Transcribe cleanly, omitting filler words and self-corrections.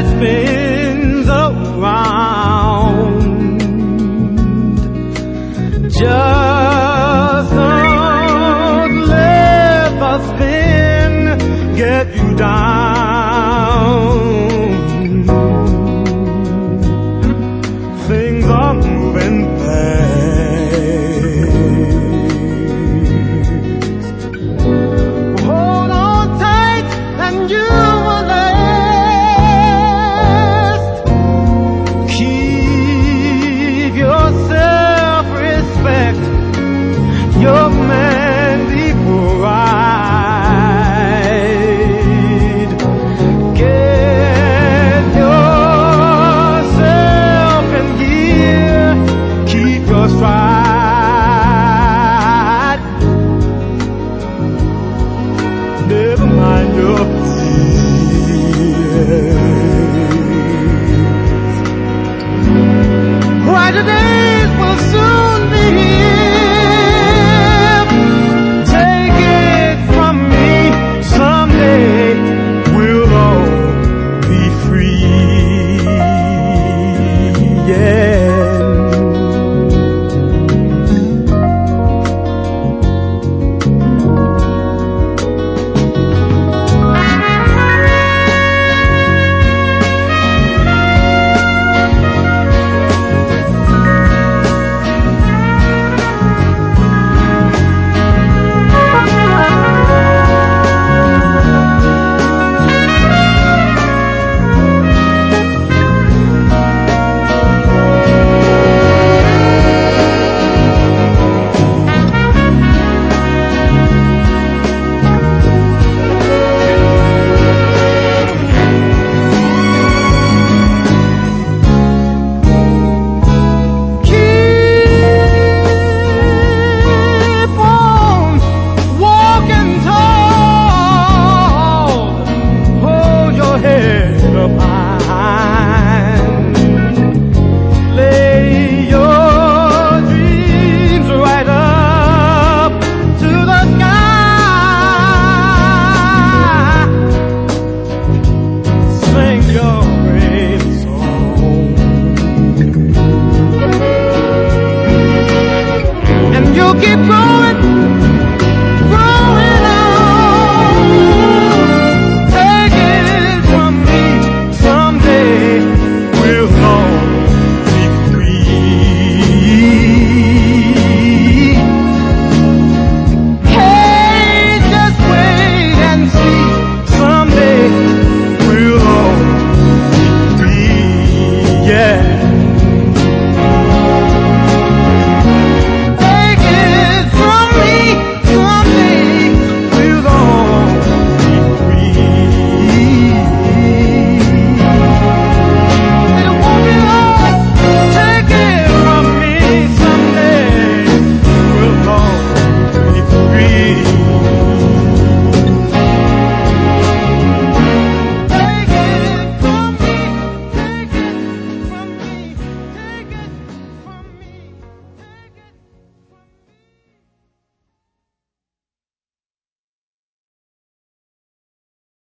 it spins around. Just don't let the spin get you down. Things are moving fast. Hold on tight and you will last. Keep your self-respect, your manly pride. Get yourself in gear, keep your stride. Never mind your fears. Brighter days will soon be